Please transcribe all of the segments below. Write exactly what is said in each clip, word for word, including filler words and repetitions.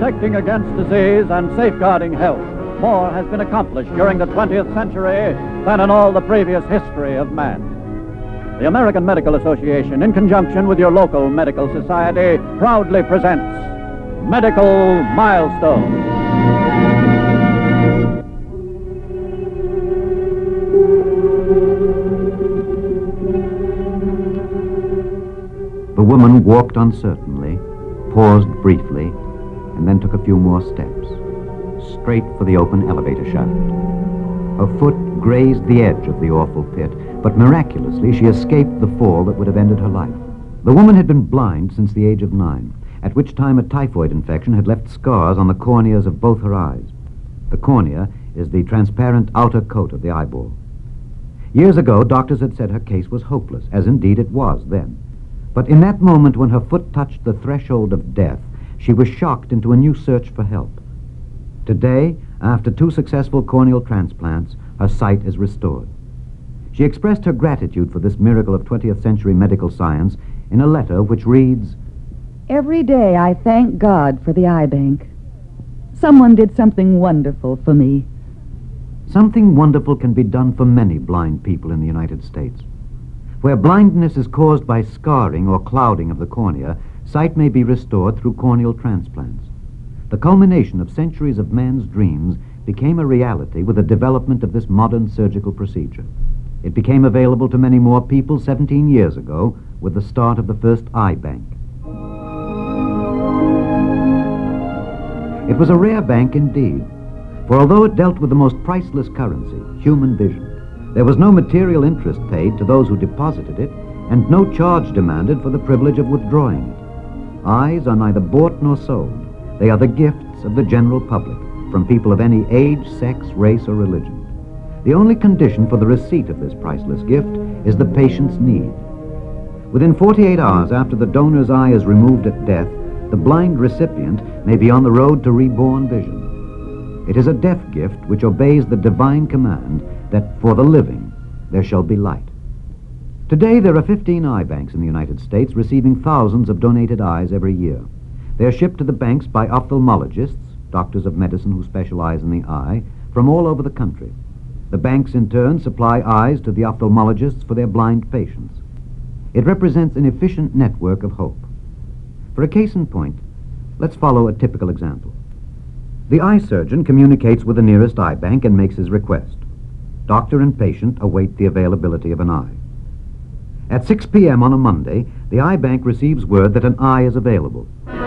protecting against disease and safeguarding health, more has been accomplished during the twentieth century than in all the previous history of man. The American Medical Association, in conjunction with your local medical society, proudly presents Medical Milestones. The woman walked uncertainly, paused briefly, and then took a few more steps, straight for the open elevator shaft. Her foot grazed the edge of the awful pit, but miraculously she escaped the fall that would have ended her life. The woman had been blind since the age of nine, at which time a typhoid infection had left scars on the corneas of both her eyes. The cornea is the transparent outer coat of the eyeball. Years ago, doctors had said her case was hopeless, as indeed it was then. But in that moment when her foot touched the threshold of death, she was shocked into a new search for help. Today, after two successful corneal transplants, her sight is restored. She expressed her gratitude for this miracle of twentieth century medical science in a letter which reads, "Every day I thank God for the eye bank. Someone did something wonderful for me." Something wonderful can be done for many blind people in the United States. Where blindness is caused by scarring or clouding of the cornea, sight may be restored through corneal transplants. The culmination of centuries of man's dreams became a reality with the development of this modern surgical procedure. It became available to many more people seventeen years ago with the start of the first eye bank. It was a rare bank indeed, for although it dealt with the most priceless currency, human vision, there was no material interest paid to those who deposited it, and no charge demanded for the privilege of withdrawing it. Eyes are neither bought nor sold. They are the gifts of the general public, from people of any age, sex, race, or religion. The only condition for the receipt of this priceless gift is the patient's need. Within forty-eight hours after the donor's eye is removed at death, the blind recipient may be on the road to reborn vision. It is a death gift which obeys the divine command that for the living there shall be light. Today there are fifteen eye banks in the United States receiving thousands of donated eyes every year. They are shipped to the banks by ophthalmologists, doctors of medicine who specialize in the eye, from all over the country. The banks in turn supply eyes to the ophthalmologists for their blind patients. It represents an efficient network of hope. For a case in point, let's follow a typical example. The eye surgeon communicates with the nearest eye bank and makes his request. Doctor and patient await the availability of an eye. At six p.m. on a Monday, the eye bank receives word that an eye is available.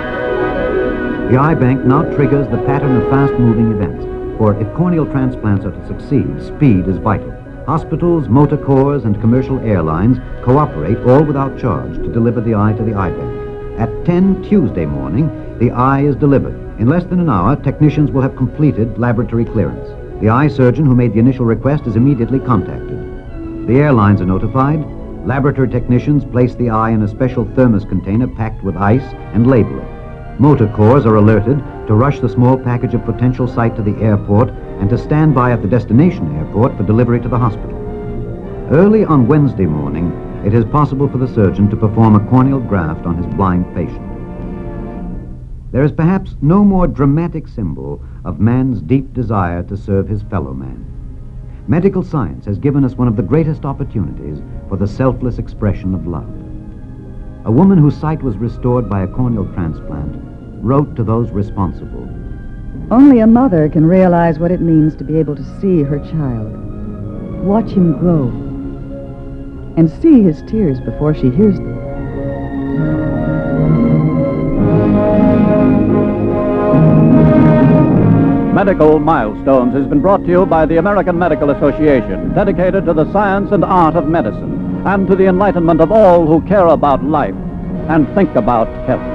The eye bank now triggers the pattern of fast-moving events, for if corneal transplants are to succeed, speed is vital. Hospitals, motor corps, and commercial airlines cooperate, all without charge, to deliver the eye to the eye bank. At ten Tuesday morning, the eye is delivered. In less than an hour, technicians will have completed laboratory clearance. The eye surgeon who made the initial request is immediately contacted. The airlines are notified. Laboratory technicians place the eye in a special thermos container packed with ice and label it. Motor corps are alerted to rush the small package of potential sight to the airport and to stand by at the destination airport for delivery to the hospital. Early on Wednesday morning, it is possible for the surgeon to perform a corneal graft on his blind patient. There is perhaps no more dramatic symbol of man's deep desire to serve his fellow man. Medical science has given us one of the greatest opportunities for the selfless expression of love. A woman whose sight was restored by a corneal transplant wrote to those responsible, Only a mother can realize what it means to be able to see her child, watch him grow, and see his tears before she hears them. Medical Milestones has been brought to you by the American Medical Association, dedicated to the science and art of medicine and to the enlightenment of all who care about life and think about health.